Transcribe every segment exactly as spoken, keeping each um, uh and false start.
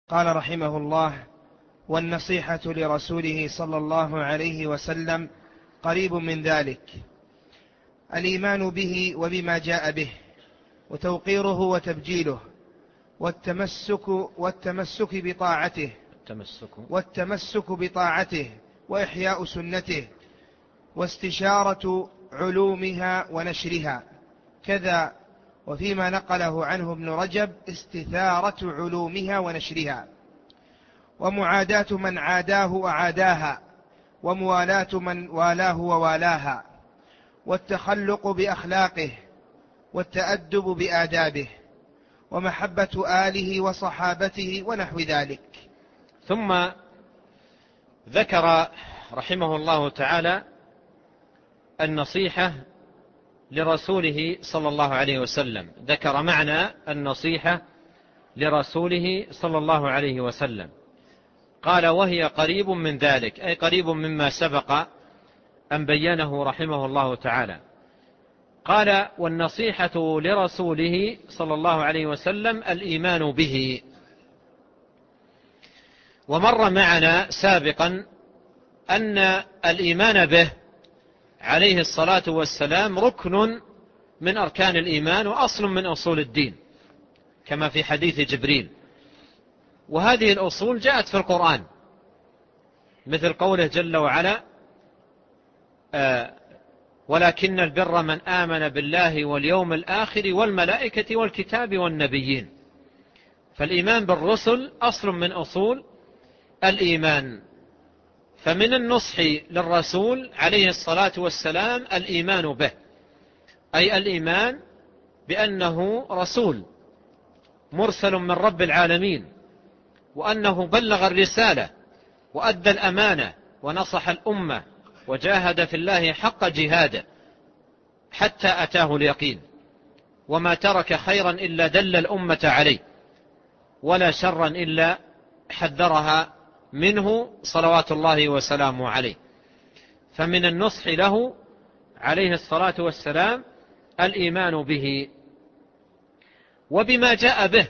قال رحمه الله: والنصيحة لرسوله صلى الله عليه وسلم قريب من ذلك، الإيمان به وبما جاء به، وتوقيره وتبجيله، والتمسك والتمسك بطاعته التمسك والتمسك بطاعته وإحياء سنته، واستشارة علومها ونشرها، كذا وفيما نقله عنه ابن رجب استثارة علومها ونشرها، ومعاداة من عاداه وعاداها، وموالاة من والاه ووالاها، والتخلق بأخلاقه، والتأدب بآدابه، ومحبة آله وصحابته ونحو ذلك. ثم ذكر رحمه الله تعالى النصيحة لرسوله صلى الله عليه وسلم، ذكر معنى النصيحة لرسوله صلى الله عليه وسلم. قال: وهي قريب من ذلك، أي قريب مما سبق أن بينه رحمه الله تعالى. قال: والنصيحة لرسوله صلى الله عليه وسلم الإيمان به. ومر معنا سابقا أن الإيمان به عليه الصلاة والسلام ركن من أركان الإيمان وأصل من أصول الدين، كما في حديث جبريل. وهذه الأصول جاءت في القرآن، مثل قوله جل وعلا: آه ولكن البر من آمن بالله واليوم الآخر والملائكة والكتاب والنبيين. فالإيمان بالرسل أصل من أصول الإيمان. فمن النصح للرسول عليه الصلاة والسلام الإيمان به، أي الإيمان بأنه رسول مرسل من رب العالمين، وأنه بلغ الرسالة وأدى الأمانة ونصح الأمة وجاهد في الله حق جهاده حتى أتاه اليقين، وما ترك خيرا إلا دل الأمة عليه، ولا شرا إلا حذرها منه صلوات الله وسلامه عليه. فمن النصح له عليه الصلاة والسلام الإيمان به وبما جاء به.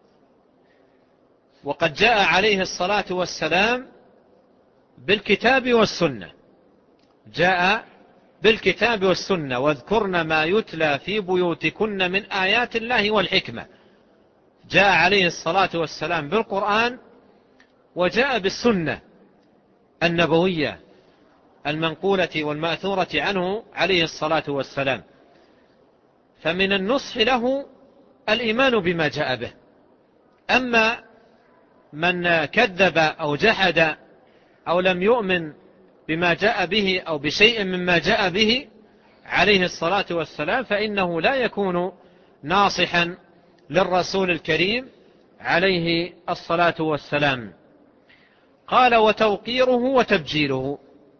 وقد جاء عليه الصلاة والسلام بالكتاب والسنة، جاء بالكتاب والسنة: واذكرن ما يتلى في بيوتكن من آيات الله والحكمة. جاء عليه الصلاة والسلام بالقرآن، وجاء بالسنة النبوية المنقولة والمأثورة عنه عليه الصلاة والسلام. فمن النصح له الإيمان بما جاء به. أما من كذب أو جحد أو لم يؤمن بما جاء به أو بشيء مما جاء به عليه الصلاة والسلام فإنه لا يكون ناصحا للرسول الكريم عليه الصلاة والسلام. قال: وتوقيره وتبجيله.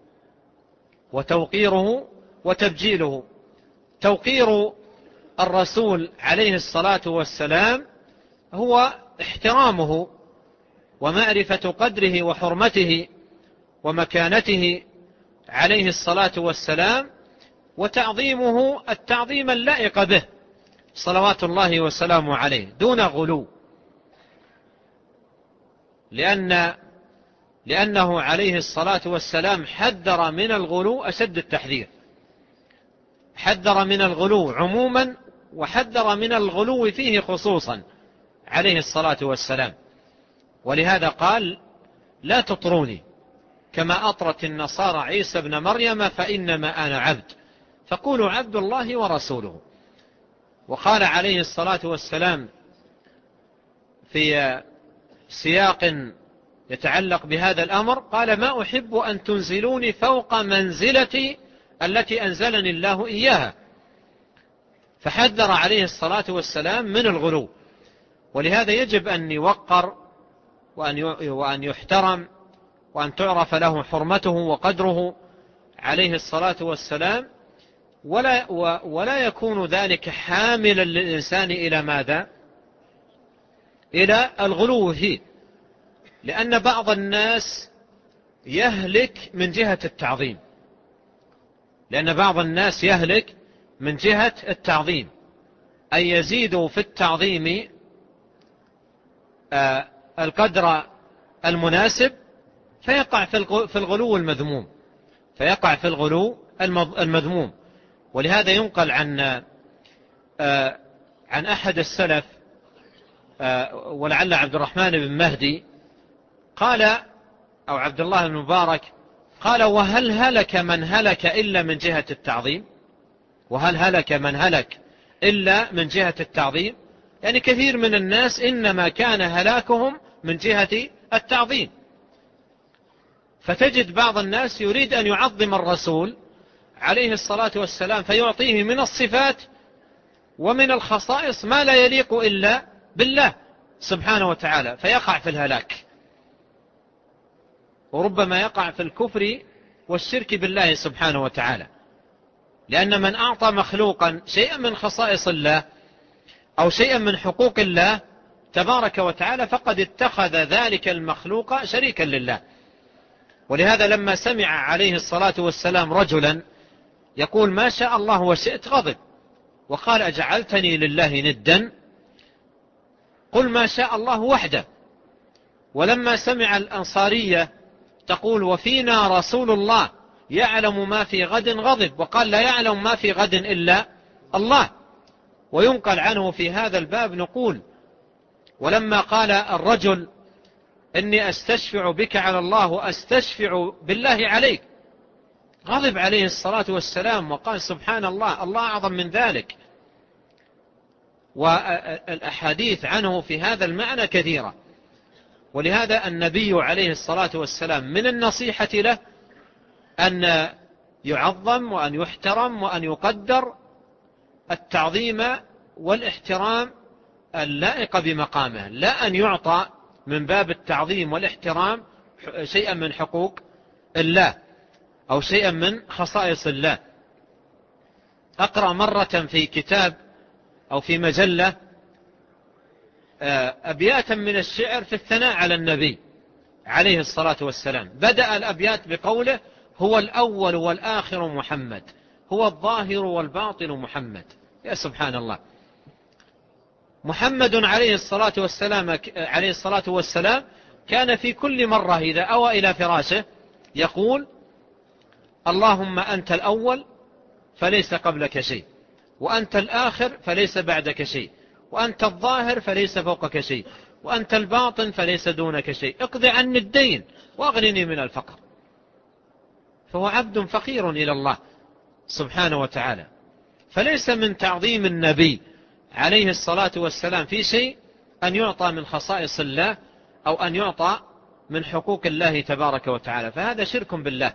وتوقيره وتبجيله، توقير الرسول عليه الصلاة والسلام هو احترامه ومعرفة قدره وحرمته ومكانته عليه الصلاة والسلام، وتعظيمه التعظيم اللائق به صلوات الله وسلامه عليه دون غلو، لأن لأنه عليه الصلاة والسلام حذر من الغلو أشد التحذير. حذر من الغلو عموما، وحذر من الغلو فيه خصوصا عليه الصلاة والسلام. ولهذا قال: لا تطروني كما أطرت النصارى عيسى ابن مريم فإنما أنا عبد، فقولوا عبد الله ورسوله. وقال عليه الصلاة والسلام في سياق يتعلق بهذا الأمر: قال: ما أحب أن تنزلوني فوق منزلتي التي أنزلني الله إياها. فحذر عليه الصلاة والسلام من الغلو. ولهذا يجب أن يوقر وأن يحترم وأن تعرف له حرمته وقدره عليه الصلاة والسلام، ولا, ولا يكون ذلك حاملا للإنسان إلى ماذا؟ إلى الغلو فيه. لأن بعض الناس يهلك من جهة التعظيم لأن بعض الناس يهلك من جهة التعظيم، أي يزيد في التعظيم القدر المناسب فيقع في الغلو المذموم فيقع في الغلو المذموم. ولهذا ينقل عن عن أحد السلف ولعل عبد الرحمن بن مهدي قال أو عبد الله بن مبارك قال: وهل هلك من هلك إلا من جهة التعظيم؟ وهل هلك من هلك إلا من جهة التعظيم؟ يعني كثير من الناس إنما كان هلاكهم من جهة التعظيم. فتجد بعض الناس يريد أن يعظم الرسول عليه الصلاة والسلام فيعطيه من الصفات ومن الخصائص ما لا يليق إلا بالله سبحانه وتعالى، فيقع في الهلاك، وربما يقع في الكفر والشرك بالله سبحانه وتعالى. لأن من أعطى مخلوقا شيئا من خصائص الله أو شيئا من حقوق الله تبارك وتعالى فقد اتخذ ذلك المخلوق شريكا لله. ولهذا لما سمع عليه الصلاة والسلام رجلا يقول: ما شاء الله وشئت، غضب وقال: أجعلتني لله ندا؟ قل ما شاء الله وحده. ولما سمع الأنصارية تقول: وفينا رسول الله يعلم ما في غد، غضب وقال: لا يعلم ما في غد إلا الله. وينقل عنه في هذا الباب نقول: ولما قال الرجل: إني أستشفع بك على الله وأستشفع بالله عليك، غضب عليه الصلاة والسلام وقال: سبحان الله، الله أعظم من ذلك. والأحاديث عنه في هذا المعنى كثيرة. ولهذا النبي عليه الصلاة والسلام من النصيحة له أن يعظم وأن يحترم وأن يقدر التعظيم والاحترام اللائق بمقامه، لا أن يعطى من باب التعظيم والاحترام شيئا من حقوق الله أو شيئا من خصائص الله. أقرأ مرة في كتاب أو في مجلة أبياتا من الشعر في الثناء على النبي عليه الصلاة والسلام. بدأ الأبيات بقوله: هو الأول والآخر محمد، هو الظاهر والباطن محمد. يا سبحان الله، محمد عليه الصلاة والسلام عليه الصلاة والسلام كان في كل مرة إذا أوى إلى فراشه يقول: اللهم أنت الأول فليس قبلك شيء، وأنت الآخر فليس بعدك شيء، وأنت الظاهر فليس فوقك شيء، وأنت الباطن فليس دونك شيء، اقض عني الدين وأغنني من الفقر. فهو عبد فقير إلى الله سبحانه وتعالى. فليس من تعظيم النبي عليه الصلاة والسلام في شيء أن يعطى من خصائص الله أو أن يعطى من حقوق الله تبارك وتعالى، فهذا شرك بالله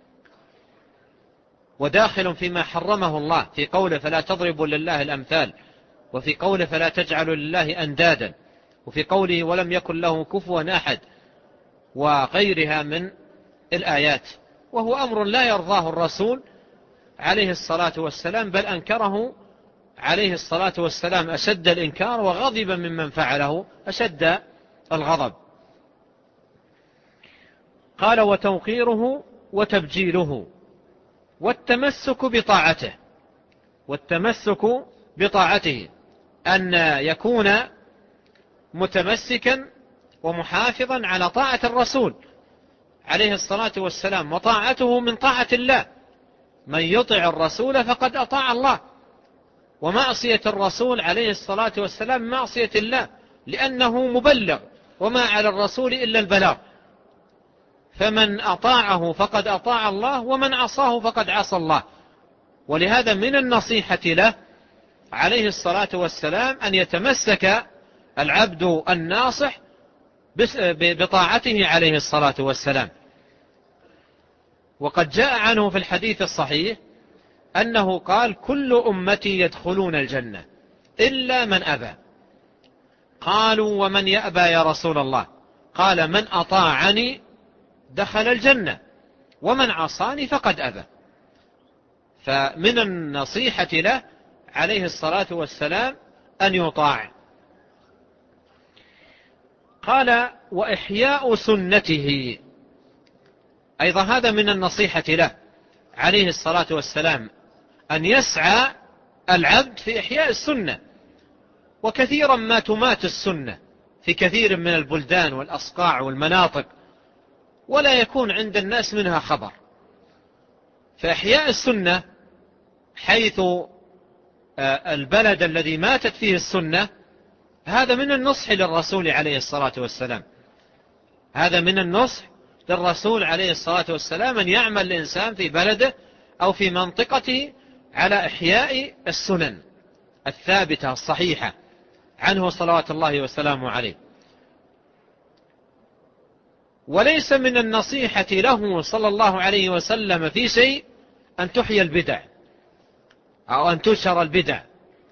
وداخل فيما حرمه الله في قوله: فلا تضربوا لله الأمثال، وفي قوله: فلا تجعلوا لله أندادا، وفي قوله: ولم يكن له كفوا أحد، وغيرها من الآيات. وهو أمر لا يرضاه الرسول عليه الصلاة والسلام، بل أنكره عليه الصلاة والسلام أشد الإنكار، وغضب ممن فعله أشد الغضب. قال: وتوقيره وتبجيله والتمسك بطاعته. والتمسك بطاعته أن يكون متمسكا ومحافظا على طاعة الرسول عليه الصلاة والسلام، وطاعته من طاعة الله. من يطع الرسول فقد أطاع الله، ومعصية الرسول عليه الصلاة والسلام معصية الله، لأنه مبلغ وما على الرسول إلا البلاغ. فمن أطاعه فقد أطاع الله، ومن عصاه فقد عصى الله. ولهذا من النصيحة له عليه الصلاة والسلام أن يتمسك العبد الناصح بطاعته عليه الصلاة والسلام. وقد جاء عنه في الحديث الصحيح أنه قال: كل أمتي يدخلون الجنة إلا من أبى. قالوا: ومن يأبى يا رسول الله؟ قال: من أطاعني دخل الجنة، ومن عصاني فقد أبى. فمن النصيحة له عليه الصلاة والسلام أن يطاع. قال: وإحياء سنته، أيضا هذا من النصيحة له عليه الصلاة والسلام، أن يسعى العبد في إحياء السنة. وكثيرا ما تمات السنة في كثير من البلدان والأصقاع والمناطق ولا يكون عند الناس منها خبر. فإحياء السنة حيث البلد الذي ماتت فيه السنة هذا من النصح للرسول عليه الصلاة والسلام، هذا من النصح للرسول عليه الصلاة والسلام أن يعمل الإنسان في بلده أو في منطقته على إحياء السنن الثابتة الصحيحة عنه صلوات الله وسلامه عليه. وليس من النصيحة له صلى الله عليه وسلم في شيء أن تحيى البدع أو أن تنشر البدع.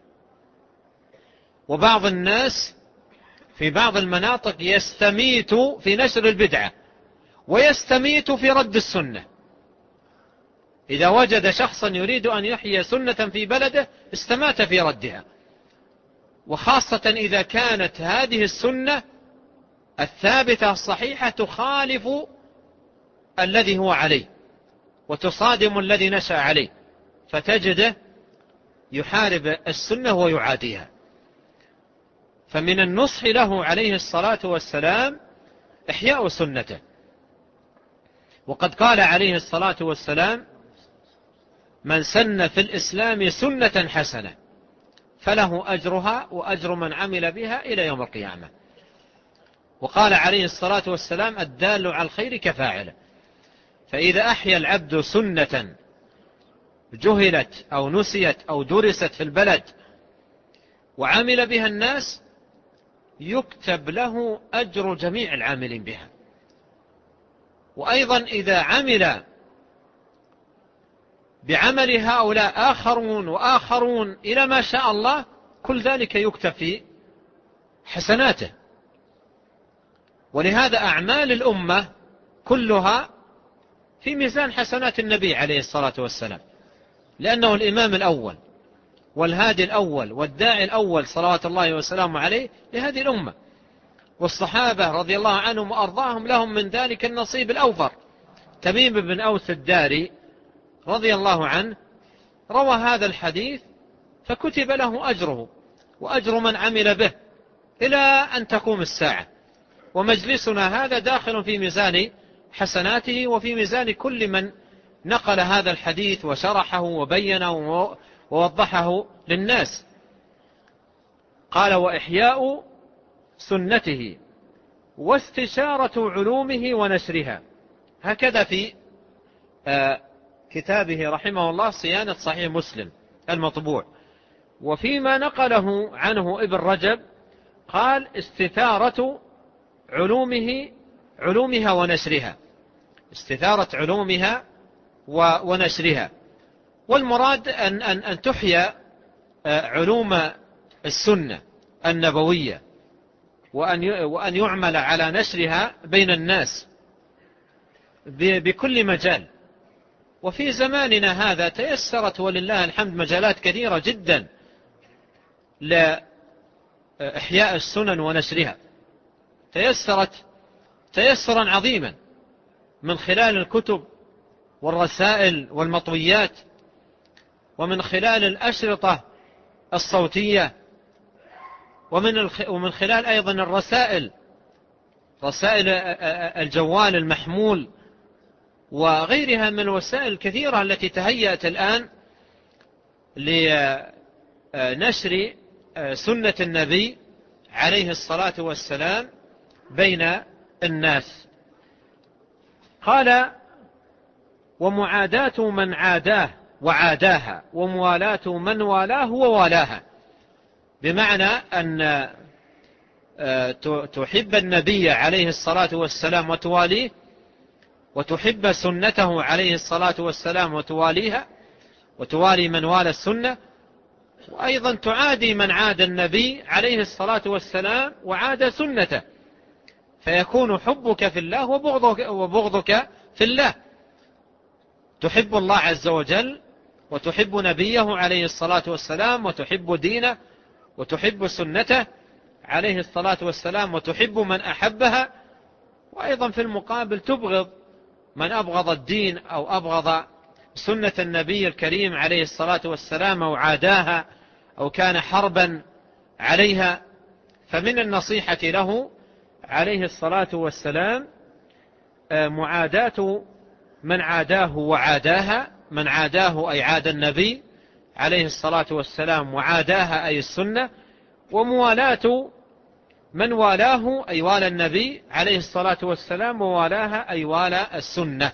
وبعض الناس في بعض المناطق يستميت في نشر البدعة ويستميت في رد السنة. إذا وجد شخصا يريد أن يحيي سنة في بلده استمات في ردها، وخاصة إذا كانت هذه السنة الثابتة الصحيحة تخالف الذي هو عليه وتصادم الذي نشأ عليه، فتجده يحارب السنة ويعاديها. فمن النصح له عليه الصلاة والسلام إحياء سنته. وقد قال عليه الصلاة والسلام: من سن في الإسلام سنة حسنة فله أجرها وأجر من عمل بها إلى يوم القيامة. وقال عليه الصلاة والسلام: الدال على الخير كفاعله. فإذا أحيا العبد سنة جهلت أو نسيت أو درست في البلد وعمل بها الناس يكتب له أجر جميع العاملين بها. وأيضا إذا عمل بعمل هؤلاء آخرون وآخرون إلى ما شاء الله كل ذلك يكتب في حسناته. ولهذا أعمال الأمة كلها في ميزان حسنات النبي عليه الصلاة والسلام، لأنه الإمام الأول والهادي الأول والداعي الأول صلوات الله وسلامه عليه لهذه الأمة. والصحابة رضي الله عنهم وأرضاهم لهم من ذلك النصيب الأوفر. تميم بن أوس الداري رضي الله عنه روى هذا الحديث فكتب له أجره وأجر من عمل به إلى أن تقوم الساعة. ومجلسنا هذا داخل في ميزان حسناته وفي ميزان كل من نقل هذا الحديث وشرحه وبينه ووضحه للناس. قال: وإحياء سنته واستشارة علومه ونشرها. هكذا في كتابه رحمه الله صيانة صحيح مسلم المطبوع. وفيما نقله عنه ابن رجب قال: استثارة علومه علومها ونشرها، استثارة علومها ونشرها. والمراد أن, أن, أن تحيا علوم السنة النبوية وأن, وأن يعمل على نشرها بين الناس بكل مجال. وفي زماننا هذا تيسرت ولله الحمد مجالات كثيرة جدا لإحياء السنن ونشرها، تيسرت تيسرا عظيما من خلال الكتب والرسائل والمطويات، ومن خلال الأشرطة الصوتية، ومن ومن خلال أيضا الرسائل رسائل الجوال المحمول وغيرها من الوسائل الكثيرة التي تهيأت الآن لنشر سنة النبي عليه الصلاة والسلام بين الناس. قال: ومعاداة من عاداه وعاداها وموالاة من والاه ووالاها. بمعنى أن تحب النبي عليه الصلاة والسلام وتواليه، وتحب سنته عليه الصلاة والسلام وتواليها وتوالي من والى السنة، وأيضا تعادي من عاد النبي عليه الصلاة والسلام وعاد سنته، فيكون حبك في الله وبغضك, وبغضك في الله. تحب الله عز وجل وتحب نبيه عليه الصلاة والسلام وتحب دينه وتحب سنته عليه الصلاة والسلام وتحب من أحبها، وأيضا في المقابل تبغض من أبغض الدين أو أبغض سنة النبي الكريم عليه الصلاة والسلام أو عاداها أو كان حربا عليها. فمن النصيحة له عليه الصلاة والسلام معاداة من عاداه وعاداها، من عاداه أي عاد النبي عليه الصلاة والسلام، وعاداها أي السنة، وموالاة من والاه أي والى النبي عليه الصلاة والسلام، ووالاها أي والى السنة.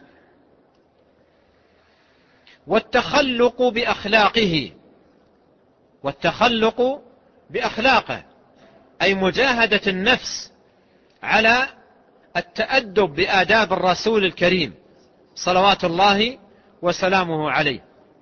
والتخلق بأخلاقه، والتخلق بأخلاقه أي مجاهدة النفس على التأدب بآداب الرسول الكريم صلوات الله وسلامه عليه.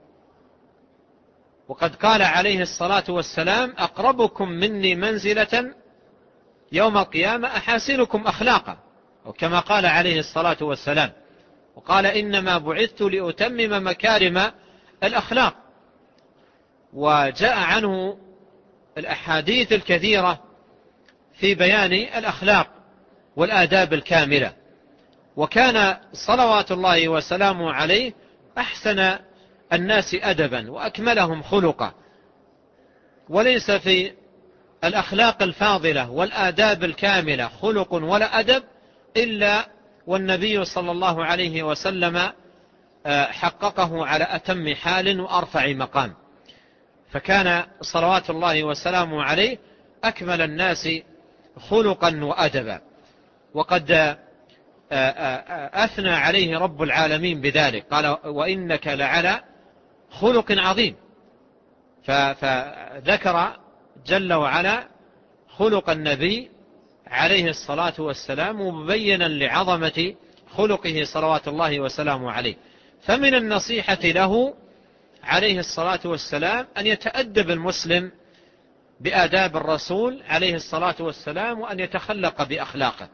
وقد قال عليه الصلاة والسلام: أقربكم مني منزلة يوم القيامة أحاسنكم أخلاقا، وكما قال عليه الصلاة والسلام. وقال: إنما بعثت لأتمم مكارم الأخلاق. وجاء عنه الأحاديث الكثيرة في بيان الأخلاق والآداب الكاملة. وكان صلوات الله وسلامه عليه أحسن الناس أدبا وأكملهم خلقا، وليس في الأخلاق الفاضلة والآداب الكاملة خلق ولا أدب إلا والنبي صلى الله عليه وسلم حققه على أتم حال وأرفع مقام. فكان صلوات الله وسلامه عليه أكمل الناس خلقا وأدبا، وقد أثنى عليه رب العالمين بذلك، قال: وإنك لعلى خلق عظيم. فذكر جل وعلا خلق النبي عليه الصلاة والسلام، مبينا لعظمة خلقه صلوات الله وسلامه عليه. فمن النصيحة له عليه الصلاة والسلام أن يتأدب المسلم بآداب الرسول عليه الصلاة والسلام، وأن يتخلق بأخلاقه.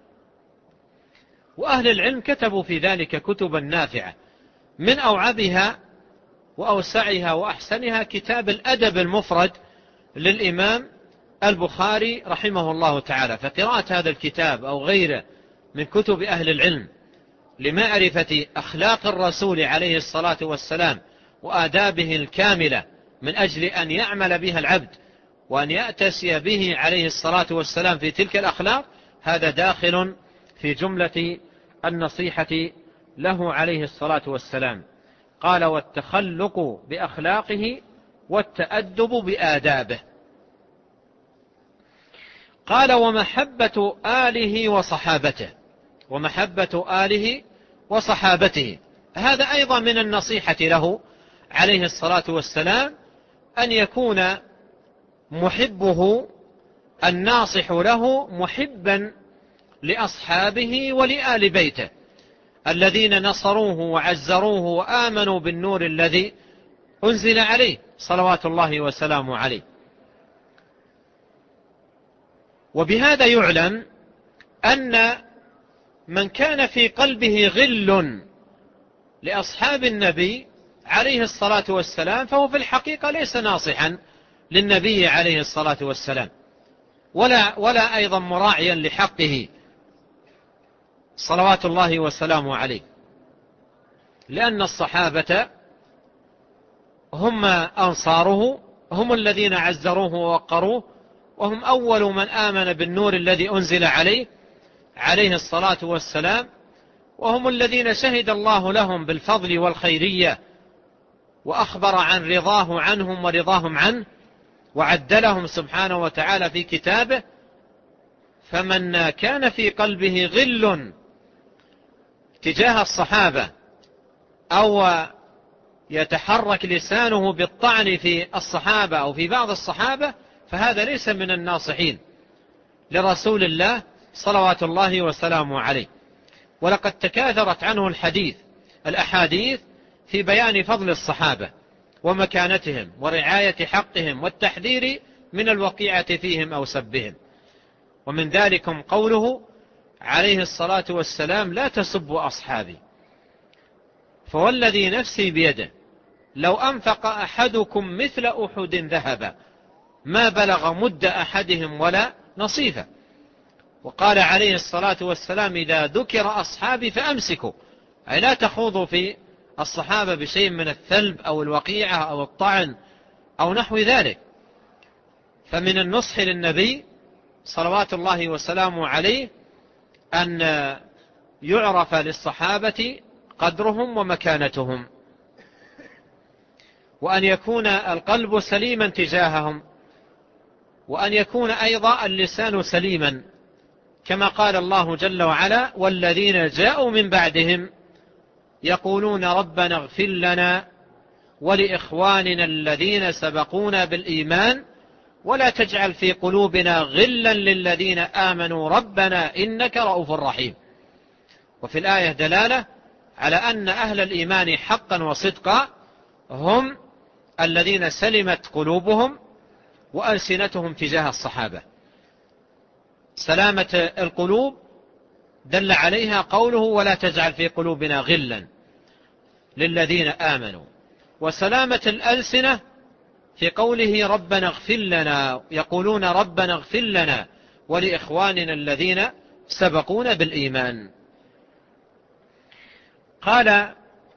وأهل العلم كتبوا في ذلك كتبا نافعة، من أوعبها وأوسعها وأحسنها كتاب الأدب المفرد للإمام البخاري رحمه الله تعالى. فقراءة هذا الكتاب أو غيره من كتب أهل العلم لمعرفة أخلاق الرسول عليه الصلاة والسلام وآدابه الكاملة من أجل أن يعمل بها العبد وأن يأتسي به عليه الصلاة والسلام في تلك الأخلاق، هذا داخل في جملة النصيحة له عليه الصلاة والسلام. قال: والتخلق بأخلاقه والتأدب بآدابه. قال: ومحبة آله وصحابته، ومحبة آله وصحابته، هذا أيضا من النصيحة له عليه الصلاة والسلام، أن يكون محبه الناصح له محبا لأصحابه ولآل بيته الذين نصروه وعزروه وآمنوا بالنور الذي أنزل عليه صلوات الله وسلامه عليه. وبهذا يعلم أن من كان في قلبه غل لأصحاب النبي عليه الصلاة والسلام فهو في الحقيقة ليس ناصحا للنبي عليه الصلاة والسلام، ولا, ولا أيضا مراعيا لحقه صلوات الله وسلامه عليه، لأن الصحابة هم أنصاره، هم الذين عزروه ووقروه، وهم أول من آمن بالنور الذي أنزل عليه عليه الصلاة والسلام، وهم الذين شهد الله لهم بالفضل والخيرية وأخبر عن رضاه عنهم ورضاهم عنه، وعدلهم سبحانه وتعالى في كتابه. فمن كان في قلبه غل تجاه الصحابة أو يتحرك لسانه بالطعن في الصحابة أو في بعض الصحابة، فهذا ليس من الناصحين لرسول الله صلوات الله وسلامه عليه. ولقد تكاثرت عنه الحديث الأحاديث في بيان فضل الصحابة ومكانتهم ورعاية حقهم والتحذير من الوقيعة فيهم أو سبهم. ومن ذلكم قوله عليه الصلاة والسلام: لا تسبوا أصحابي، فوالذي نفسي بيده لو أنفق أحدكم مثل أحد ذهبا ما بلغ مد أحدهم ولا نصيفا. وقال عليه الصلاة والسلام: إذا ذكر أصحابي فأمسكوا، أي لا تخوضوا في الصحابة بشيء من الثلب أو الوقيعة أو الطعن أو نحو ذلك. فمن النصح للنبي صلوات الله وسلامه عليه أن يعرف للصحابة قدرهم ومكانتهم، وأن يكون القلب سليما تجاههم، وأن يكون أيضا اللسان سليما، كما قال الله جل وعلا: والذين جاءوا من بعدهم يقولون ربنا اغفر لنا ولإخواننا الذين سبقونا بالإيمان ولا تجعل في قلوبنا غلا للذين آمنوا ربنا إنك رؤوف رحيم. وفي الآية دلالة على أن أهل الإيمان حقا وصدقا هم الذين سلمت قلوبهم وألسنتهم تجاه الصحابة. سلامة القلوب دل عليها قوله: ولا تجعل في قلوبنا غلا للذين آمنوا. وسلامة الألسنة في قوله: ربنا اغفر لنا، يقولون ربنا اغفر لنا ولإخواننا الذين سبقونا بالإيمان. قال: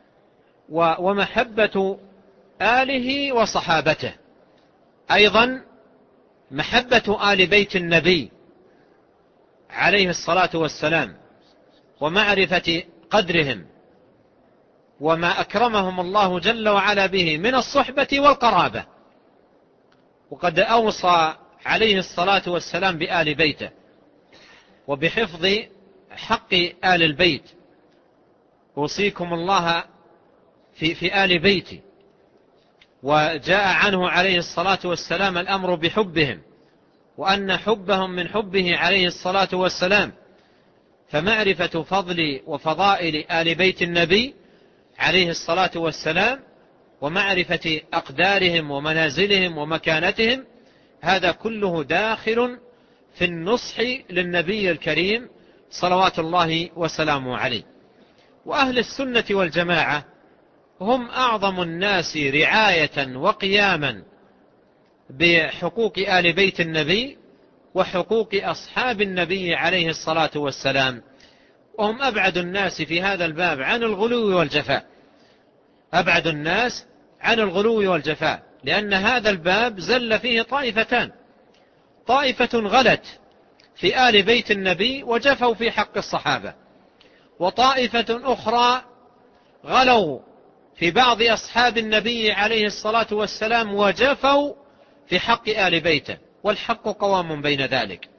ومحبة آله وصحابته، أيضا محبة آل بيت النبي عليه الصلاة والسلام ومعرفة قدرهم وما أكرمهم الله جل وعلا به من الصحبة والقرابة. وقد أوصى عليه الصلاة والسلام بآل بيته وبحفظ حق آل البيت: أوصيكم الله في, في آل بيتي. وجاء عنه عليه الصلاة والسلام الأمر بحبهم، وأن حبهم من حبه عليه الصلاة والسلام. فمعرفة فضل وفضائل آل بيت النبي عليه الصلاة والسلام ومعرفة أقدارهم ومنازلهم ومكانتهم، هذا كله داخل في النصح للنبي الكريم صلوات الله وسلامه عليه. وأهل السنة والجماعة هم أعظم الناس رعاية وقياما بحقوق آل بيت النبي وحقوق أصحاب النبي عليه الصلاة والسلام، وهم أبعد الناس في هذا الباب عن الغلو والجفاء، أبعد الناس عن الغلو والجفاء، لأن هذا الباب زل فيه طائفتان: طائفة غلت في آل بيت النبي وجفوا في حق الصحابة، وطائفة أخرى غلوا في بعض أصحاب النبي عليه الصلاة والسلام وجفوا في حق آل بيته، والحق قوام بين ذلك.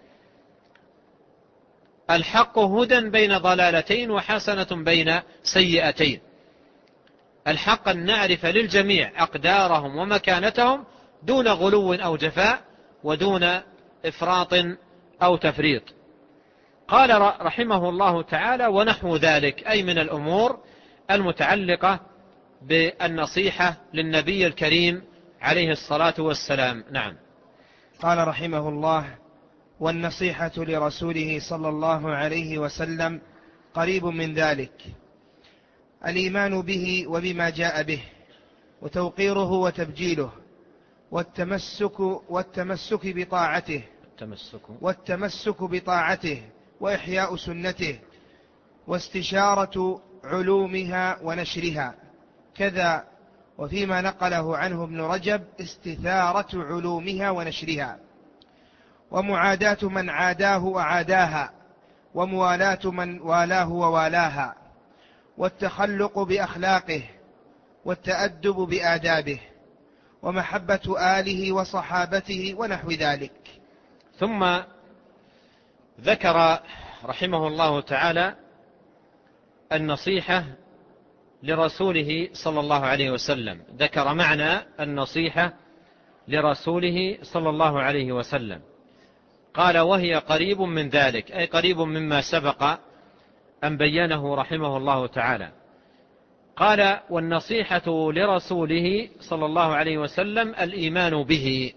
الحق هدى بين ضلالتين وحسنة بين سيئتين. الحق أن نعرف للجميع أقدارهم ومكانتهم دون غلو أو جفاء ودون إفراط أو تفريط. قال رحمه الله تعالى: ونحو ذلك، أي من الأمور المتعلقة بالنصيحة للنبي الكريم عليه الصلاة والسلام. نعم. قال رحمه الله: والنصيحة لرسوله صلى الله عليه وسلم قريب من ذلك، الإيمان به وبما جاء به، وتوقيره وتبجيله، والتمسك والتمسك بطاعته التمسك والتمسك بطاعته وإحياء سنته، واستشارة علومها ونشرها. كذا وفيما نقله عنه ابن رجب استثارة علومها ونشرها، ومعاداة من عاداه وعاداها، وموالاة من والاه ووالاها، والتخلق بأخلاقه، والتأدب بآدابه، ومحبة آله وصحابته ونحو ذلك. ثم ذكر رحمه الله تعالى النصيحة لرسوله صلى الله عليه وسلم، ذكر معنى النصيحة لرسوله صلى الله عليه وسلم. قال: وهي قريب من ذلك، أي قريب مما سبق أن بينه رحمه الله تعالى. قال: والنصيحة لرسوله صلى الله عليه وسلم الإيمان به.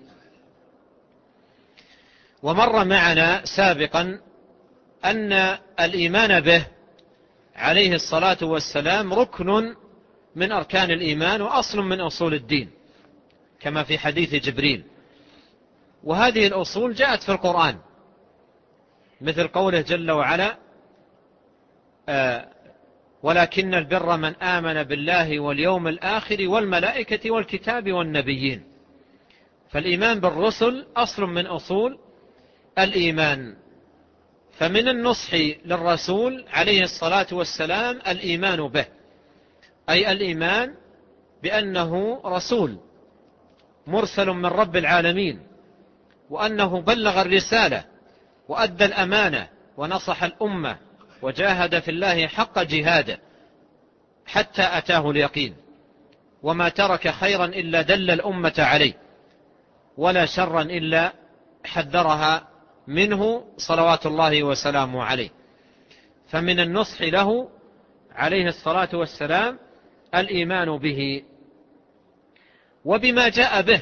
ومر معنا سابقا أن الإيمان به عليه الصلاة والسلام ركن من أركان الإيمان وأصل من أصول الدين، كما في حديث جبريل. وهذه الأصول جاءت في القرآن، مثل قوله جل وعلا: آه ولكن البر من آمن بالله واليوم الآخر والملائكة والكتاب والنبيين. فالإيمان بالرسل أصل من أصول الإيمان. فمن النصح للرسول عليه الصلاة والسلام الإيمان به، أي الإيمان بأنه رسول مرسل من رب العالمين، وأنه بلغ الرسالة وأدى الأمانة ونصح الأمة وجاهد في الله حق جهاده حتى أتاه اليقين، وما ترك خيرا إلا دل الأمة عليه، ولا شرا إلا حذرها منه صلوات الله وسلامه عليه. فمن النصح له عليه الصلاة والسلام الإيمان به وبما جاء به.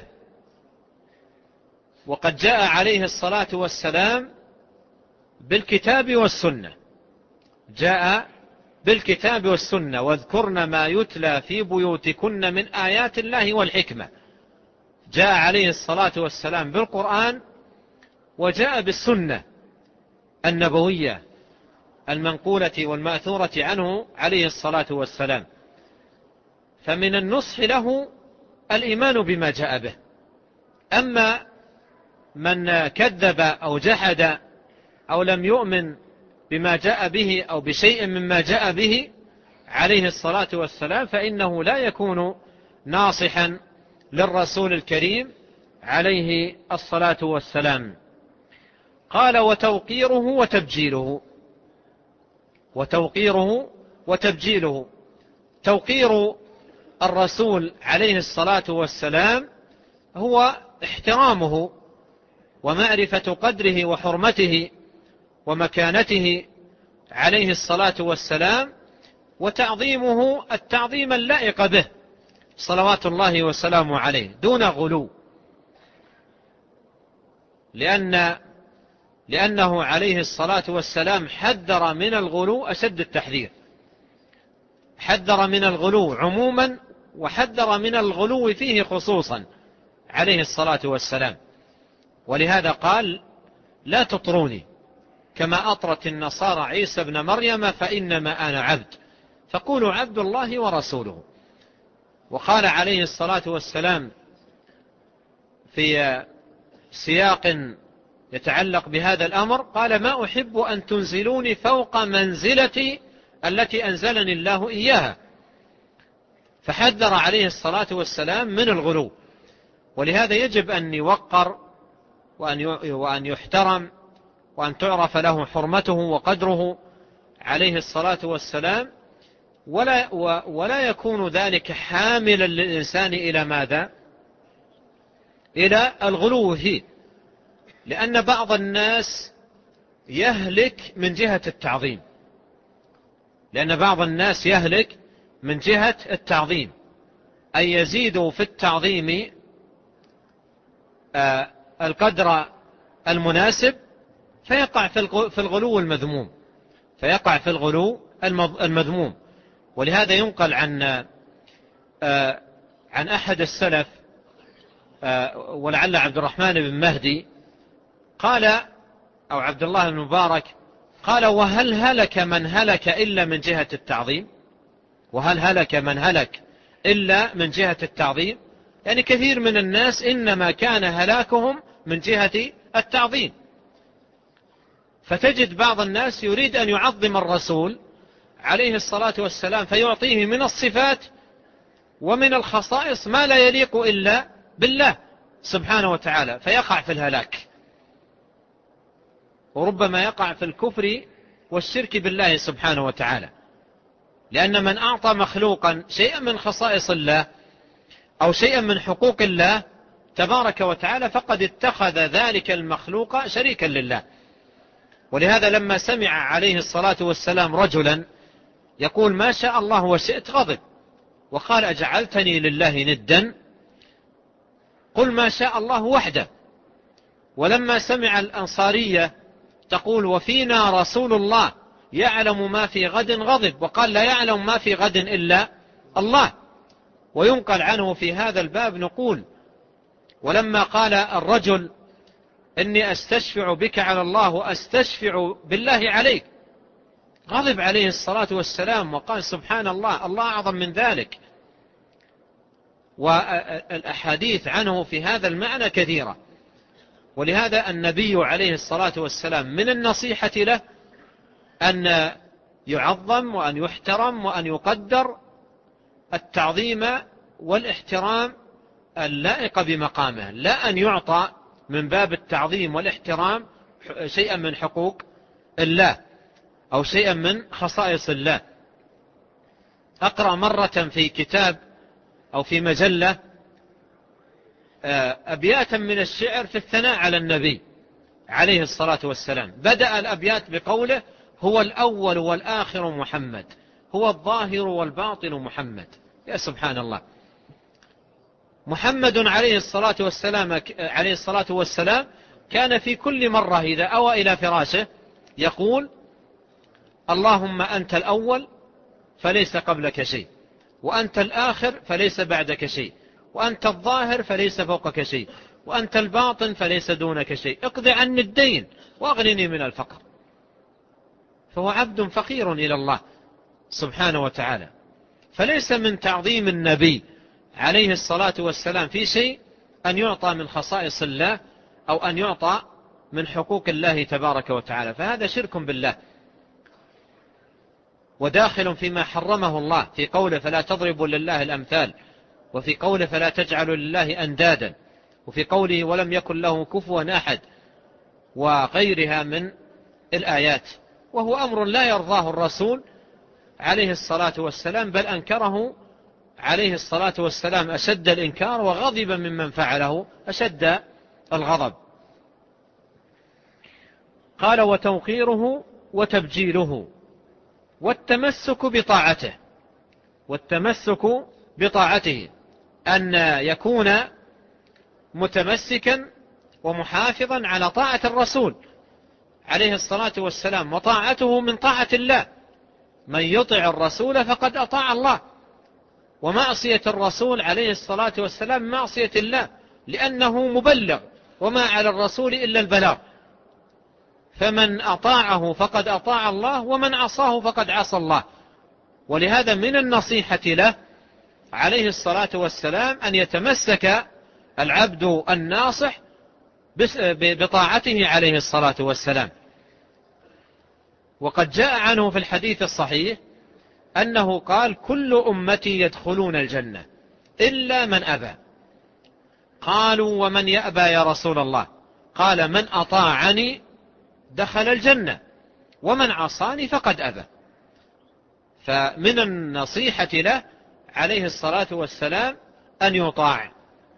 وقد جاء عليه الصلاة والسلام بالكتاب والسنة، جاء بالكتاب والسنة: واذكرن ما يتلى في بيوتكن من آيات الله والحكمة. جاء عليه الصلاة والسلام بالقرآن، وجاء بالسنة النبوية المنقولة والمأثورة عنه عليه الصلاة والسلام. فمن النصح له الإيمان بما جاء به. أما من كذب أو جحد أو لم يؤمن بما جاء به أو بشيء مما جاء به عليه الصلاة والسلام فإنه لا يكون ناصحا للرسول الكريم عليه الصلاة والسلام. قال: وتوقيره وتبجيله. وتوقيره وتبجيله. توقير الرسول عليه الصلاة والسلام هو احترامه ومعرفة قدره وحرمته ومكانته عليه الصلاة والسلام، وتعظيمه التعظيم اللائق به صلوات الله وسلامه عليه دون غلو، لأن لأنه عليه الصلاة والسلام حذر من الغلو أشد التحذير. حذر من الغلو عموما، وحذر من الغلو فيه خصوصا عليه الصلاة والسلام. ولهذا قال: لا تطروني كما أطرت النصارى عيسى ابن مريم فإنما أنا عبد فقولوا عبد الله ورسوله. وقال عليه الصلاة والسلام في سياق يتعلق بهذا الأمر: قال: ما أحب أن تنزلوني فوق منزلتي التي أنزلني الله إياها. فحذر عليه الصلاة والسلام من الغلو. ولهذا يجب أن يوقر وأن يحترم وأن تعرف له حرمته وقدره عليه الصلاة والسلام، ولا, ولا يكون ذلك حاملا للإنسان إلى ماذا؟ إلى الغلو فيه. لأن بعض الناس يهلك من جهة التعظيم لأن بعض الناس يهلك من جهة التعظيم أي يزيد في التعظيم آه القدر المناسب فيقع في الغلو المذموم فيقع في الغلو المذموم. ولهذا ينقل عن آه عن أحد السلف آه ولعل عبد الرحمن بن مهدي قال، أو عبد الله بن مبارك قال: وهل هلك من هلك إلا من جهة التعظيم؟ وهل هلك من هلك إلا من جهة التعظيم؟ يعني كثير من الناس إنما كان هلاكهم من جهة التعظيم. فتجد بعض الناس يريد أن يعظم الرسول عليه الصلاة والسلام فيعطيه من الصفات ومن الخصائص ما لا يليق إلا بالله سبحانه وتعالى، فيقع في الهلاك، وربما يقع في الكفر والشرك بالله سبحانه وتعالى. لأن من أعطى مخلوقا شيئا من خصائص الله أو شيئا من حقوق الله تبارك وتعالى فقد اتخذ ذلك المخلوق شريكا لله. ولهذا لما سمع عليه الصلاة والسلام رجلا يقول: ما شاء الله وشئت، غضب وقال: أجعلتني لله ندا؟ قل ما شاء الله وحده. ولما سمع الأنصارية تقول: وفينا رسول الله يعلم ما في غد، غضب وقال: لا يعلم ما في غد إلا الله. وينقل عنه في هذا الباب نقول: ولما قال الرجل: إني أستشفع بك على الله وأستشفع بالله عليك، غضب عليه الصلاة والسلام وقال: سبحان الله، الله أعظم من ذلك. والأحاديث عنه في هذا المعنى كثيرة. ولهذا النبي عليه الصلاة والسلام من النصيحة له أن يعظم وأن يحترم وأن يقدر التعظيم والاحترام اللائق بمقامه، لا أن يعطى من باب التعظيم والاحترام شيئا من حقوق الله أو شيئا من خصائص الله. أقرأ مرة في كتاب أو في مجلة أبياتا من الشعر في الثناء على النبي عليه الصلاة والسلام. بدأ الأبيات بقوله: هو الأول والآخر محمد، هو الظاهر والباطن محمد. يا سبحان الله، محمد عليه الصلاة والسلام عليه الصلاة والسلام كان في كل مرة إذا أوى إلى فراشه يقول: اللهم أنت الأول فليس قبلك شيء، وأنت الآخر فليس بعدك شيء، وأنت الظاهر فليس فوقك شيء، وأنت الباطن فليس دونك شيء، اقض عني الدين وأغنني من الفقر. فهو عبد فقير إلى الله سبحانه وتعالى. فليس من تعظيم النبي عليه الصلاة والسلام في شيء أن يعطى من خصائص الله أو أن يعطى من حقوق الله تبارك وتعالى، فهذا شرك بالله وداخل فيما حرمه الله في قوله: فلا تضربوا لله الأمثال، وفي قوله: فلا تجعلوا لله أندادا، وفي قوله: ولم يكن له كفوا أحد، وغيرها من الآيات. وهو أمر لا يرضاه الرسول عليه الصلاة والسلام، بل أنكره عليه الصلاة والسلام أشد الإنكار، وغضب ممن فعله أشد الغضب. قال: وتوقيره وتبجيله والتمسك بطاعته. والتمسك بطاعته أن يكون متمسكا ومحافظا على طاعة الرسول عليه الصلاة والسلام، وطاعته من طاعة الله. من يطع الرسول فقد أطاع الله، ومعصية الرسول عليه الصلاة والسلام معصية الله، لأنه مبلغ وما على الرسول إلا البلاغ. فمن أطاعه فقد أطاع الله، ومن عصاه فقد عصى الله. ولهذا من النصيحة له عليه الصلاة والسلام أن يتمسك العبد الناصح بطاعته عليه الصلاة والسلام. وقد جاء عنه في الحديث الصحيح أنه قال: كل أمتي يدخلون الجنة إلا من أبى. قالوا: ومن يأبى يا رسول الله؟ قال: من أطاعني دخل الجنة، ومن عصاني فقد أبى. فمن النصيحة له عليه الصلاة والسلام أن يطاع.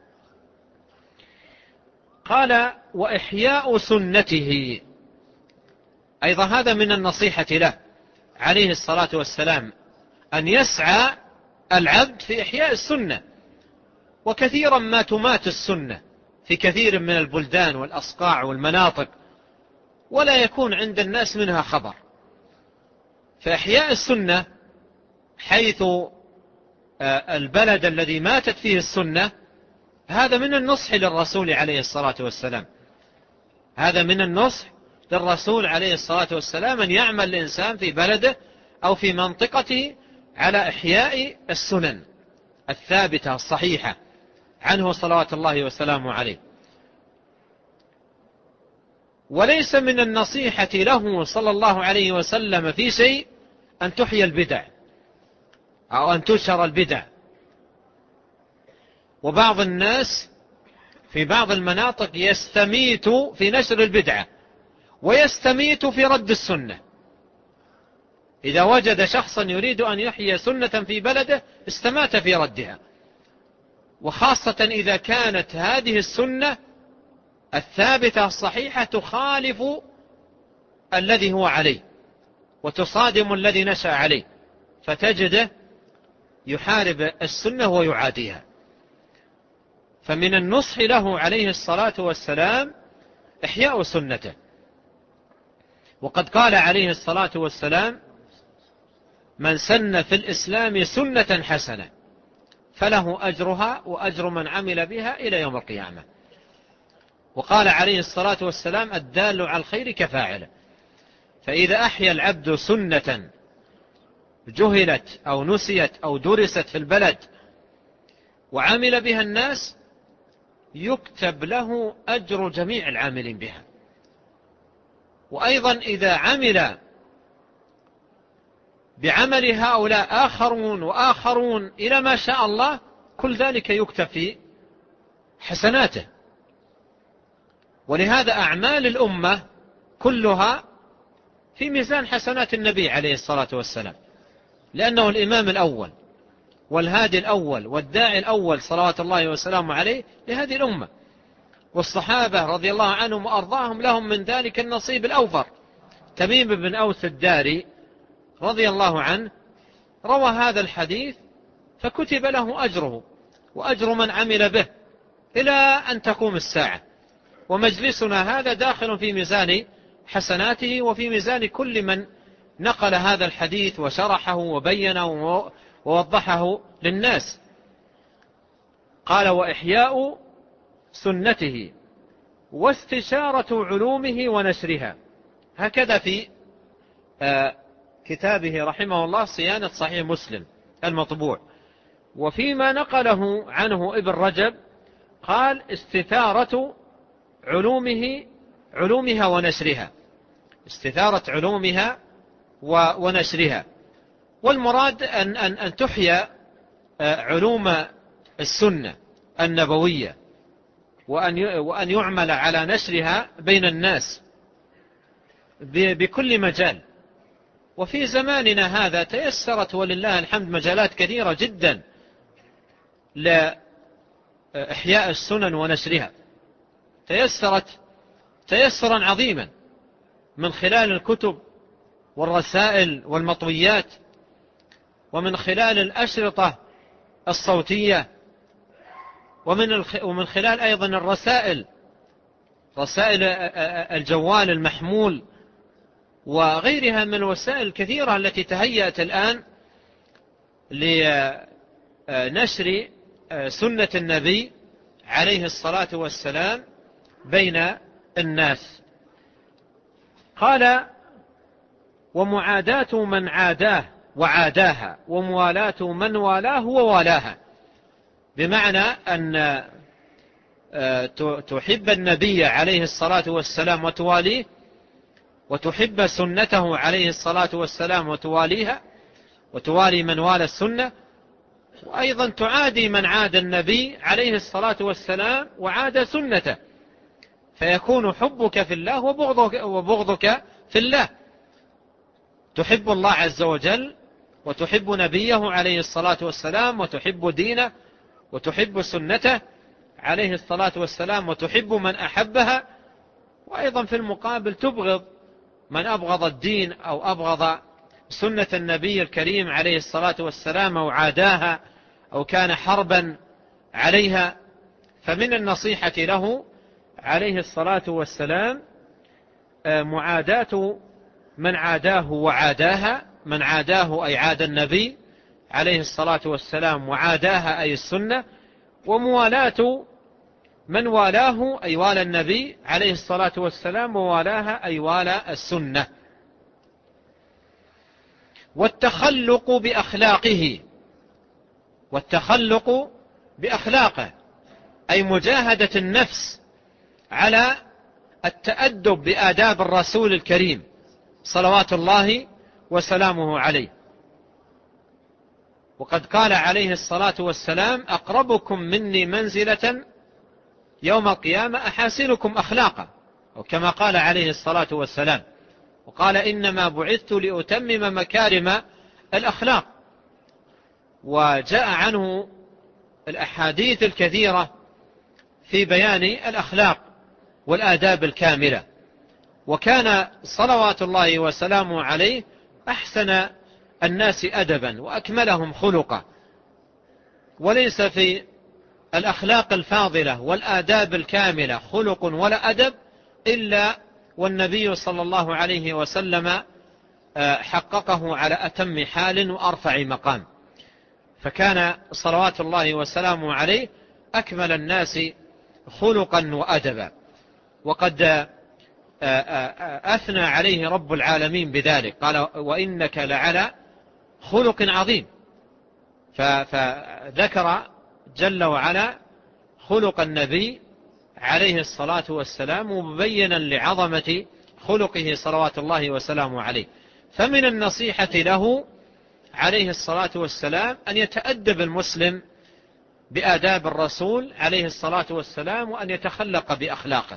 قال: وإحياء سنته، أيضا هذا من النصيحة له عليه الصلاة والسلام، أن يسعى العبد في إحياء السنة. وكثيرا ما تمات السنة في كثير من البلدان والأصقاع والمناطق، ولا يكون عند الناس منها خبر. فإحياء السنة حيث البلد الذي ماتت فيه السنة، هذا من النصح للرسول عليه الصلاة والسلام. هذا من النصح للرسول عليه الصلاة والسلام أن يعمل الإنسان في بلده أو في منطقته على إحياء السنن الثابتة الصحيحة عنه صلوات الله وسلامه عليه. وليس من النصيحة له صلى الله عليه وسلم في شيء أن تحيى البدع أو أن تنشر البدع. وبعض الناس في بعض المناطق يستميت في نشر البدعة ويستميت في رد السنة. إذا وجد شخصا يريد أن يحيي سنة في بلده استمات في ردها، وخاصة إذا كانت هذه السنة الثابتة الصحيحة تخالف الذي هو عليه وتصادم الذي نشأ عليه، فتجده يحارب السنة ويعاديها. فمن النصح له عليه الصلاة والسلام إحياء سنته. وقد قال عليه الصلاة والسلام: من سن في الإسلام سنة حسنة فله أجرها وأجر من عمل بها إلى يوم القيامة. وقال عليه الصلاة والسلام: الدال على الخير كفاعله. فإذا أحيا العبد سنة جهلت أو نسيت أو درست في البلد وعمل بها الناس، يكتب له أجر جميع العاملين بها. وأيضا إذا عمل بعمل هؤلاء آخرون وآخرون إلى ما شاء الله، كل ذلك يكتب في حسناته. ولهذا أعمال الأمة كلها في ميزان حسنات النبي عليه الصلاة والسلام، لأنه الإمام الأول والهادي الأول والداعي الأول صلوات الله وسلامه عليه لهذه الأمة. والصحابة رضي الله عنهم وأرضاهم لهم من ذلك النصيب الأوفر. تميم بن أوس الداري رضي الله عنه روى هذا الحديث فكتب له أجره وأجر من عمل به إلى أن تقوم الساعة. ومجلسنا هذا داخل في ميزان حسناته وفي ميزان كل من نقل هذا الحديث وشرحه وبينه ووضحه للناس. قال: وإحياء سنته واستشارة علومه ونشرها. هكذا في كتابه رحمه الله صيانة صحيح مسلم المطبوع. وفيما نقله عنه ابن رجب قال: استثارة علومه علومها ونشرها، استثارة علومها ونشرها. والمراد أن, أن, أن تحيا علوم السنة النبوية وأن, وأن يعمل على نشرها بين الناس بكل مجال. وفي زماننا هذا تيسرت ولله الحمد مجالات كثيرة جدا لإحياء السنن ونشرها، تيسرت تيسرا عظيما من خلال الكتب والرسائل والمطويات، ومن خلال الأشرطة الصوتية، ومن ومن خلال أيضا الرسائل رسائل الجوال المحمول وغيرها من الوسائل الكثيرة التي تهيأت الآن لنشر سنة النبي عليه الصلاة والسلام بين الناس. قال: ومعاداة من عاداه وعاداها، وموالاة من والاه ووالاها. بمعنى أن تحب النبي عليه الصلاة والسلام وتواليه، وتحب سنته عليه الصلاة والسلام وتواليها وتوالي من والى السنة، وأيضا تعادي من عاد النبي عليه الصلاة والسلام وعاد سنته، فيكون حبك في الله وبغضك, وبغضك في الله. تحب الله عز وجل وتحب نبيه عليه الصلاة والسلام وتحب دينه وتحب سنته عليه الصلاة والسلام وتحب من أحبها، وأيضا في المقابل تبغض من أبغض الدين أو أبغض سنة النبي الكريم عليه الصلاة والسلام أو عاداها أو كان حربا عليها. فمن النصيحة له عليه الصلاة والسلام معاداة من عاداه وعاداها، من عاداه أي عاد النبي عليه الصلاة والسلام وعاداها أي السنة، وموالاة من والاه أي والى النبي عليه الصلاة والسلام ووالاها أي والى السنة. والتخلق بأخلاقه، والتخلق بأخلاقه أي مجاهدة النفس على التأدب بآداب الرسول الكريم صلوات الله وسلامه عليه. وقد قال عليه الصلاة والسلام: أقربكم مني منزلة يوم القيامة أحاسنكم أخلاقا، وكما قال عليه الصلاة والسلام. وقال: إنما بعثت لأتمم مكارم الأخلاق. وجاء عنه الأحاديث الكثيرة في بيان الأخلاق والآداب الكاملة. وكان صلوات الله وسلامه عليه أحسن الناس أدبا وأكملهم خلقا، وليس في الأخلاق الفاضلة والآداب الكاملة خلق ولا أدب إلا والنبي صلى الله عليه وسلم حققه على أتم حال وأرفع مقام. فكان صلوات الله وسلامه عليه أكمل الناس خلقا وأدبا، وقد أثنى عليه رب العالمين بذلك، قال: وإنك لعلى خلق عظيم. فذكر جل وعلا خلق النبي عليه الصلاة والسلام، مبينا لعظمة خلقه صلوات الله وسلامه عليه. فمن النصيحة له عليه الصلاة والسلام أن يتأدب المسلم بآداب الرسول عليه الصلاة والسلام، وأن يتخلق بأخلاقه.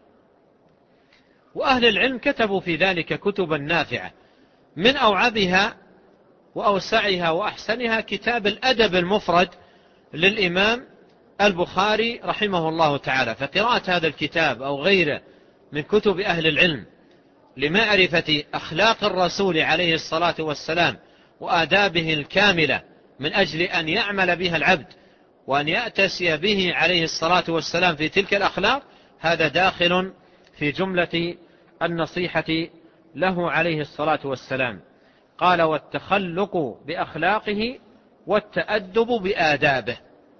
وأهل العلم كتبوا في ذلك كتبا نافعة، من أوعبها وأوسعها وأحسنها كتاب الأدب المفرد للإمام البخاري رحمه الله تعالى. فقراءة هذا الكتاب أو غيره من كتب أهل العلم لمعرفة أخلاق الرسول عليه الصلاة والسلام وآدابه الكاملة من أجل أن يعمل بها العبد وأن يأتسي به عليه الصلاة والسلام في تلك الأخلاق، هذا داخل في جملة النصيحة له عليه الصلاة والسلام. قال: والتخلق بأخلاقه والتأدب بآدابه.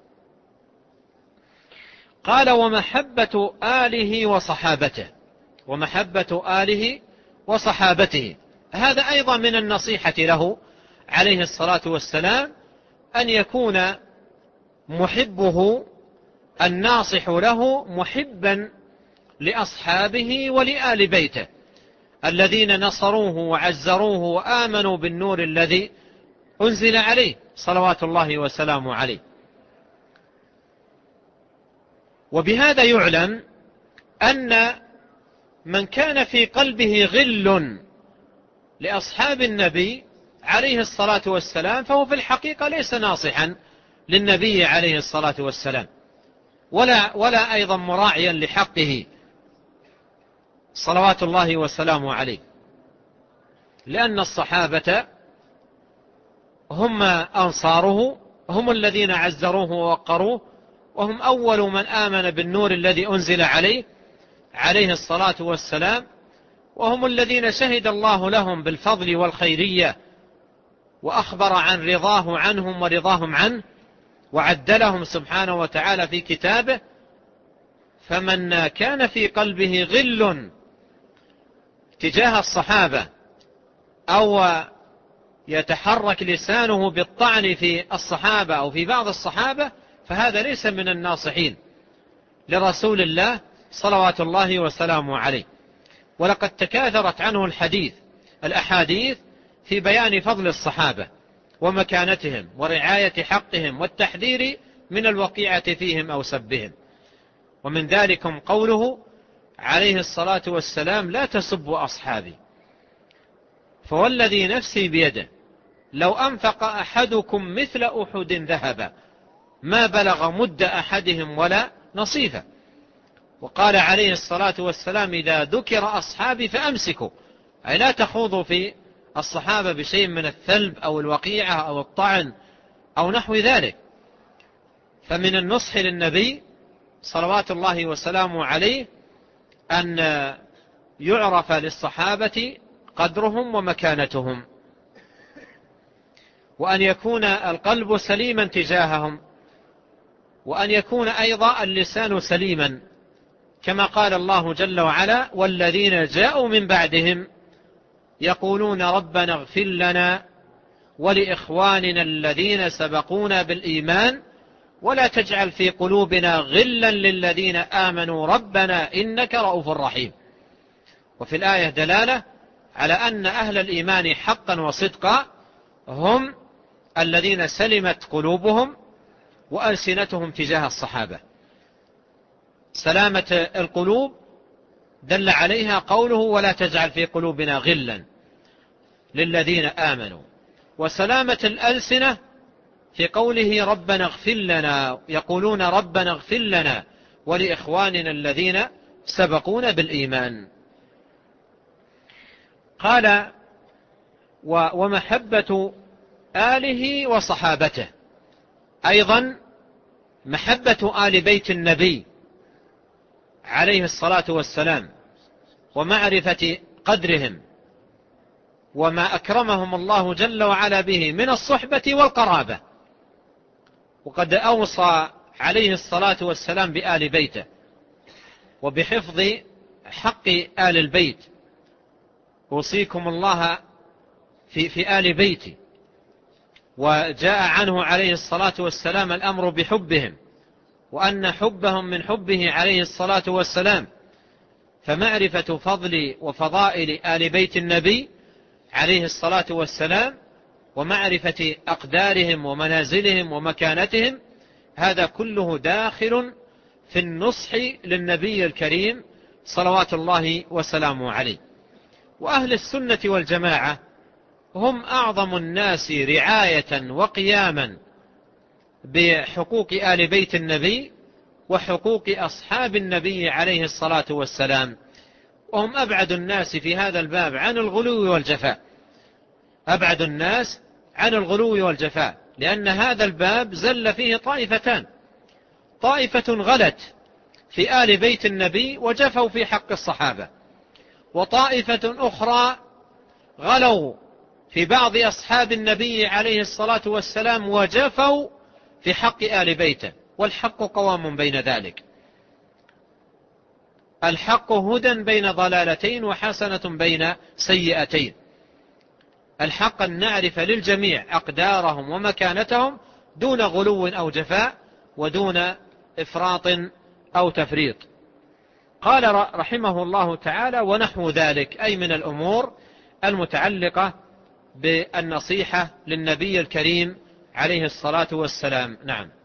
قال: ومحبة آله وصحابته. ومحبة آله وصحابته هذا أيضا من النصيحة له عليه الصلاة والسلام، أن يكون محبه الناصح له محبا لأصحابه ولآل بيته الذين نصروه وعزروه وآمنوا بالنور الذي أنزل عليه صلوات الله وسلامه عليه. وبهذا يعلم أن من كان في قلبه غل لأصحاب النبي عليه الصلاة والسلام فهو في الحقيقة ليس ناصحا للنبي عليه الصلاة والسلام، ولا, ولا أيضا مراعيا لحقه صلوات الله وسلامه عليه، لأن الصحابة هم أنصاره، هم الذين عزروه ووقروه، وهم أول من آمن بالنور الذي أنزل عليه عليه الصلاة والسلام، وهم الذين شهد الله لهم بالفضل والخيرية وأخبر عن رضاه عنهم ورضاهم عنه، وعدلهم سبحانه وتعالى في كتابه. فمن كان في قلبه غل تجاه الصحابة أو يتحرك لسانه بالطعن في الصحابة أو في بعض الصحابة فهذا ليس من الناصحين لرسول الله صلوات الله وسلامه عليه. ولقد تكاثرت عنه الحديث الأحاديث في بيان فضل الصحابة ومكانتهم ورعاية حقهم والتحذير من الوقيعة فيهم أو سبهم. ومن ذلكم قوله عليه الصلاة والسلام: لا تسبوا أصحابي فوالذي نفسي بيده لو أنفق أحدكم مثل أحد ذهبا ما بلغ مد أحدهم ولا نصيفه. وقال عليه الصلاة والسلام: إذا ذكر أصحابي فأمسكوا، أي لا تخوضوا في الصحابة بشيء من الثلب أو الوقيعة أو الطعن أو نحو ذلك. فمن النصح للنبي صلوات الله وسلامه عليه أن يعرف للصحابة قدرهم ومكانتهم، وأن يكون القلب سليما تجاههم، وأن يكون أيضا اللسان سليما، كما قال الله جل وعلا: والذين جاءوا من بعدهم يقولون ربنا اغفر لنا ولإخواننا الذين سبقونا بالإيمان ولا تجعل في قلوبنا غلا للذين آمنوا ربنا إنك رؤوف رحيم. وفي الآية دلالة على أن أهل الإيمان حقا وصدقا هم الذين سلمت قلوبهم وألسنتهم تجاه الصحابة. سلامة القلوب دل عليها قوله: ولا تجعل في قلوبنا غلا للذين آمنوا. وسلامة الألسنة في قوله: ربنا اغفر لنا، يقولون ربنا اغفر لنا ولإخواننا الذين سبقونا بالإيمان. قال: ومحبة آله وصحابته، أيضا محبة آل بيت النبي عليه الصلاة والسلام ومعرفة قدرهم وما أكرمهم الله جل وعلا به من الصحبة والقرابة. وقد أوصى عليه الصلاة والسلام بآل بيته وبحفظ حق آل البيت: أوصيكم الله في, في آل بيتي. وجاء عنه عليه الصلاة والسلام الأمر بحبهم وأن حبهم من حبه عليه الصلاة والسلام. فمعرفة فضل وفضائل آل بيت النبي عليه الصلاة والسلام ومعرفة أقدارهم ومنازلهم ومكانتهم، هذا كله داخل في النصح للنبي الكريم صلوات الله وسلامه عليه. وأهل السنة والجماعة هم أعظم الناس رعاية وقياما بحقوق آل بيت النبي وحقوق أصحاب النبي عليه الصلاة والسلام، وهم أبعد الناس في هذا الباب عن الغلو والجفاء، أبعد الناس عن الغلو والجفاء، لأن هذا الباب زل فيه طائفتان: طائفة غلت في آل بيت النبي وجفوا في حق الصحابة، وطائفة أخرى غلوا في بعض أصحاب النبي عليه الصلاة والسلام وجفوا في حق آل بيته، والحق قوام بين ذلك. الحق هدى بين ضلالتين وحسنة بين سيئتين. الحق أن نعرف للجميع أقدارهم ومكانتهم دون غلو أو جفاء ودون إفراط أو تفريط. قال رحمه الله تعالى: ونحو ذلك، أي من الأمور المتعلقة بالنصيحة للنبي الكريم عليه الصلاة والسلام. نعم.